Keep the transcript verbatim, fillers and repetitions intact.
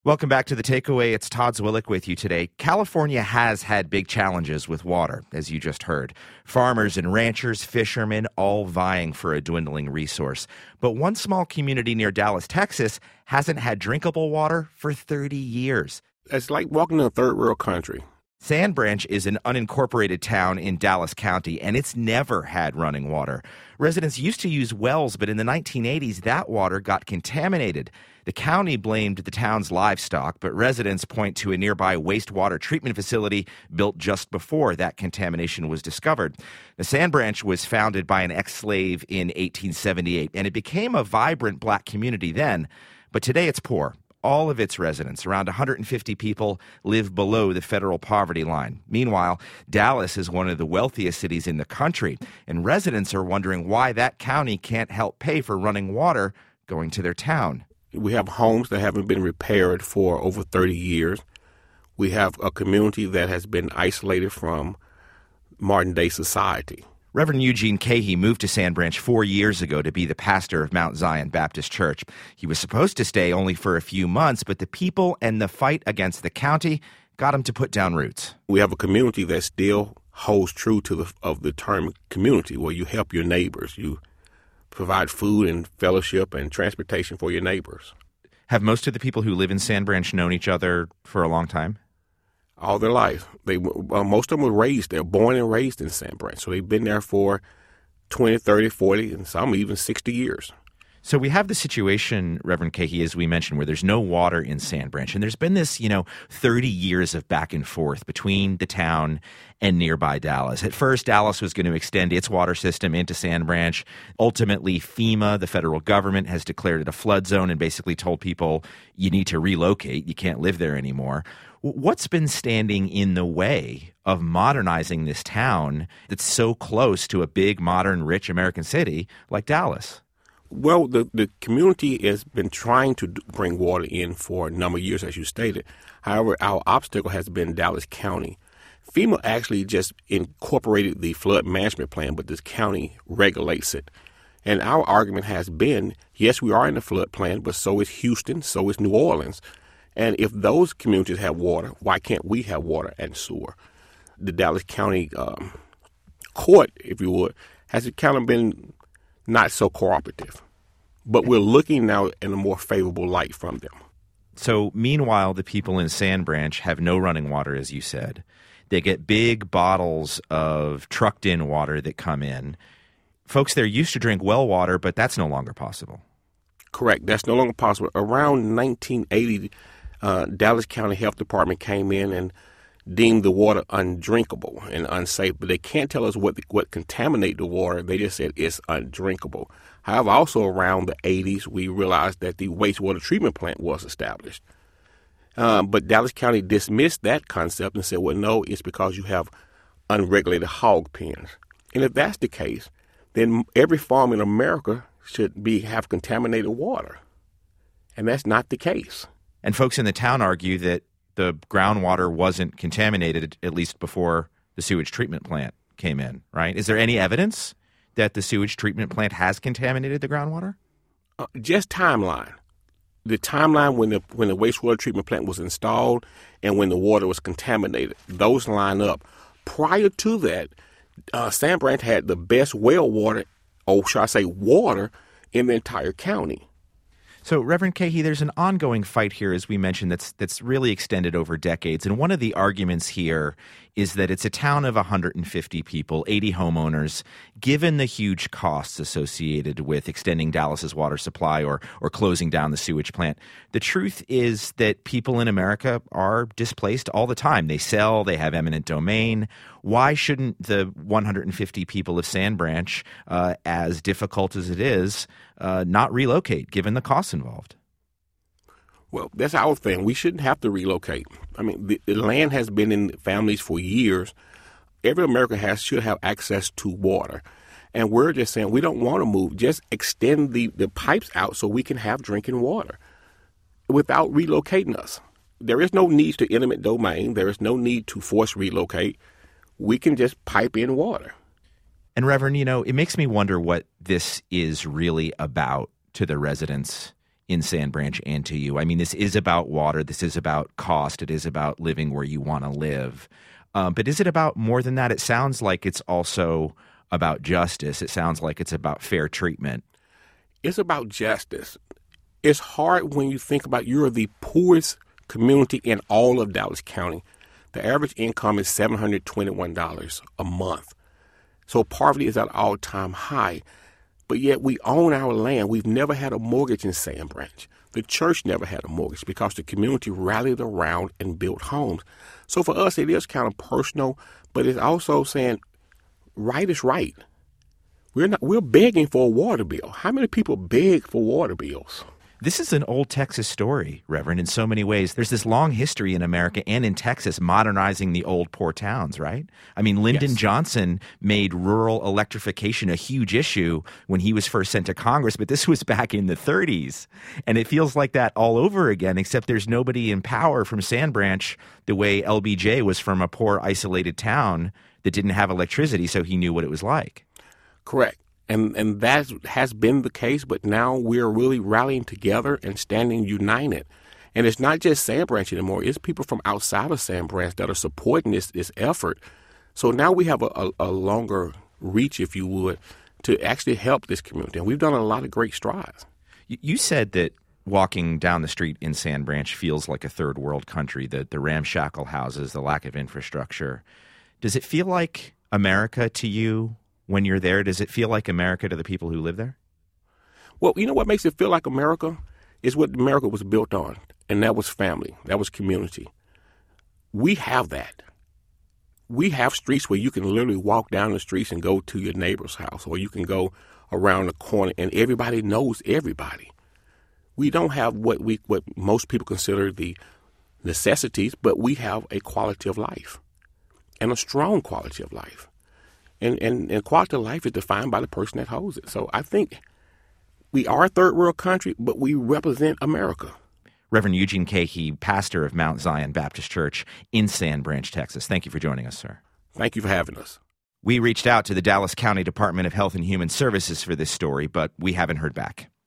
Welcome back to The Takeaway. It's Todd Zwillich with you today. California has had big challenges with water, as you just heard. Farmers and ranchers, fishermen, all vying for a dwindling resource. But one small community near Dallas, Texas, hasn't had drinkable water for thirty years. It's like walking in a third world country. Sand Branch is an unincorporated town in Dallas County, and it's never had running water. Residents used to use wells, but in the nineteen eighties, that water got contaminated. The county blamed the town's livestock, but residents point to a nearby wastewater treatment facility built just before that contamination was discovered. The Sand Branch was founded by an ex-slave in eighteen seventy-eight, and it became a vibrant black community then. But today it's poor. All of its residents, around one hundred fifty people, live below the federal poverty line. Meanwhile, Dallas is one of the wealthiest cities in the country, and residents are wondering why that county can't help pay for running water going to their town. We have homes that haven't been repaired for over thirty years. We have a community that has been isolated from modern-day society. Reverend Eugene Cahey moved to Sand Branch four years ago to be the pastor of Mount Zion Baptist Church. He was supposed to stay only for a few months, but the people and the fight against the county got him to put down roots. We have a community that still holds true to the of the term community, where you help your neighbors. You provide food and fellowship and transportation for your neighbors. Have most of the people who live in Sand Branch known each other for a long time? All their life. They uh, most of them were raised there, born and raised in Sand Branch. So they've been there for twenty, thirty, forty, and some even sixty years. So we have the situation, Reverend Cahey, as we mentioned, where there's no water in Sand Branch. And there's been this, you know, thirty years of back and forth between the town and nearby Dallas. At first, Dallas was going to extend its water system into Sand Branch. Ultimately, FEMA, the federal government, has declared it a flood zone and basically told people you need to relocate. You can't live there anymore. What's been standing in the way of modernizing this town that's so close to a big, modern, rich American city like Dallas? Well, the, the community has been trying to bring water in for a number of years, as you stated. However, our obstacle has been Dallas County. FEMA actually just incorporated the flood management plan, but this county regulates it. And our argument has been, yes, we are in the flood plan, but so is Houston, so is New Orleans. And if those communities have water, why can't we have water and sewer? The Dallas County um, court, if you would, has kind of been not so cooperative. But we're looking now in a more favorable light from them. So meanwhile, the people in Sand Branch have no running water, as you said. They get big bottles of trucked-in water that come in. Folks there used to drink well water, but that's no longer possible. Correct. That's no longer possible. Around nineteen eighty, uh, Dallas County Health Department came in and deemed the water undrinkable and unsafe, but they can't tell us what what contaminated the water. They just said it's undrinkable. However, also around the eighties, we realized that the wastewater treatment plant was established. Um, but Dallas County dismissed that concept and said, well, no, it's because you have unregulated hog pens. And if that's the case, then every farm in America should be have contaminated water. And that's not the case. And folks in the town argue that the groundwater wasn't contaminated, at least before the sewage treatment plant came in, right? Is there any evidence that the sewage treatment plant has contaminated the groundwater? Uh, just timeline. The timeline when the when the wastewater treatment plant was installed and when the water was contaminated, those line up. Prior to that, uh, Sand Branch had the best well water, or should I say water, in the entire county. So, Reverend Cahey, there's an ongoing fight here, as we mentioned, that's that's really extended over decades. And one of the arguments here is that it's a town of one hundred fifty people, eighty homeowners. Given the huge costs associated with extending Dallas's water supply or or closing down the sewage plant, the truth is that people in America are displaced all the time. They sell, they have eminent domain. Why shouldn't the one hundred fifty people of Sand Branch, uh, as difficult as it is, uh, not relocate, given the costs involved? Well, that's our thing. We shouldn't have to relocate. I mean, the, the land has been in families for years. Every American has should have access to water. And we're just saying we don't want to move. Just extend the, the pipes out so we can have drinking water without relocating us. There is no need to eminent domain. There is no need to force relocate. We can just pipe in water. And Reverend, you know, it makes me wonder what this is really about to the residents in Sand Branch and to you? I mean, this is about water. This is about cost. It is about living where you want to live. Um, but is it about more than that? It sounds like it's also about justice. It sounds like it's about fair treatment. It's about justice. It's hard when you think about you're the poorest community in all of Dallas County. The average income is seven hundred twenty-one dollars a month. So poverty is at an all-time high. But yet we own our land. We've never had a mortgage in Sand Branch. The church never had a mortgage because the community rallied around and built homes. So for us, it is kind of personal, but it's also saying right is right. We're not. We're begging for a water bill. How many people beg for water bills? This is an old Texas story, Reverend, in so many ways. There's this long history in America and in Texas modernizing the old poor towns, right? I mean, Lyndon Yes. Johnson made rural electrification a huge issue when he was first sent to Congress, but this was back in the thirties. And it feels like that all over again, except there's nobody in power from Sand Branch the way L B J was from a poor, isolated town that didn't have electricity, so he knew what it was like. Correct. And and that has been the case, but now we're really rallying together and standing united. And it's not just Sand Branch anymore. It's people from outside of Sand Branch that are supporting this this effort. So now we have a, a, a longer reach, if you would, to actually help this community. And we've done a lot of great strides. You said that walking down the street in Sand Branch feels like a third world country, the, the ramshackle houses, the lack of infrastructure. Does it feel like America to you when you're there? Does it feel like America to the people who live there? Well, you know what makes it feel like America is what America was built on, and that was family. That was community. We have that. We have streets where you can literally walk down the streets and go to your neighbor's house, or you can go around the corner and everybody knows everybody. We don't have what we what most people consider the necessities, but we have a quality of life and a strong quality of life. And, and, and quality of life is defined by the person that holds it. So I think we are a third world country, but we represent America. Reverend Eugene Cahey, pastor of Mount Zion Baptist Church in Sand Branch, Texas. Thank you for joining us, sir. Thank you for having us. We reached out to the Dallas County Department of Health and Human Services for this story, but we haven't heard back.